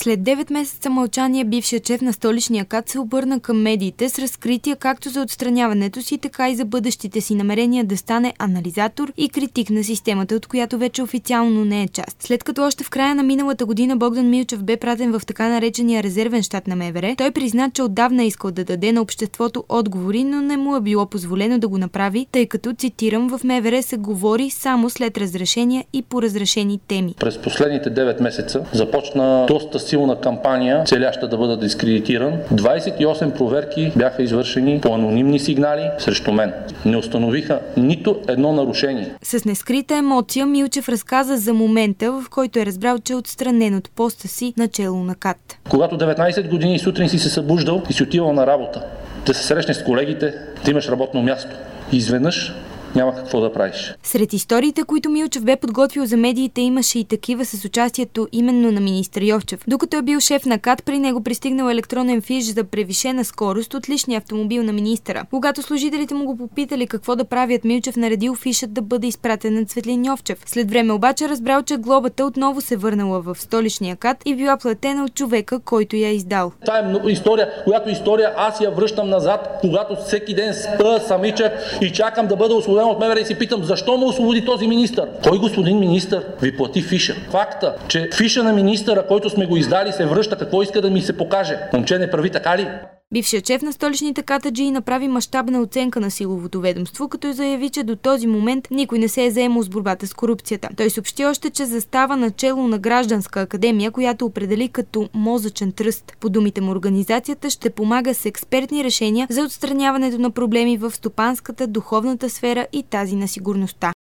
След 9 месеца мълчание, бившият шеф на столичния КАТ се обърна към медиите с разкрития както за отстраняването си, така и за бъдещите си намерения да стане анализатор и критик на системата, от която вече официално не е част. След като още в края на миналата година Богдан Милчев бе пратен в така наречения резервен щат на МВР, той призна, че отдавна искал да даде на обществото отговори, но не му е било позволено да го направи, тъй като, цитирам, в МВР се говори само след разрешения и по разрешени теми. През последните 9 месеца започна доста силна кампания, целяща да бъда дискредитиран. 28 проверки бяха извършени по анонимни сигнали срещу мен. Не установиха нито едно нарушение. С нескрита емоция Милчев разказа за момента, в който е разбрал, че е отстранен от поста си начело на КАТ. Когато 19 години сутрин си се събуждал и си отивал на работа, да се срещнеш с колегите, да имаш работно място. Изведнъж няма какво да правиш. Сред историите, които Милчев бе подготвил за медиите, имаше и такива с участието именно на министър Йовчев. Докато е бил шеф на КАТ, при него пристигнал електронен фиш за превишена скорост от личния автомобил на министъра. Когато служителите му го попитали какво да правят, Милчев наредил фишът да бъде изпратен на Цветлин Йовчев. След време обаче разбрал, че глобата отново се върнала в столичния КАТ и била платена от човека, който я издал. Това е история, аз я връщам назад, когато всеки ден спа самичък и чакам да бъда освободен от МВР и си питам, защо ме освободи този министър? Кой, господин министър, ви плати фиша? Факта, че фиша на министъра, който сме го издали, се връща, какво иска да ми се покаже? Момче, не прави така ли? Бившият шеф на столичните катаджии направи мащабна оценка на силовото ведомство, като заяви, че до този момент никой не се е заемал с борбата с корупцията. Той съобщи още, че застава начело на Гражданска академия, която определи като мозъчен тръст. По думите му, организацията ще помага с експертни решения за отстраняването на проблеми в стопанската, духовната сфера и тази на сигурността.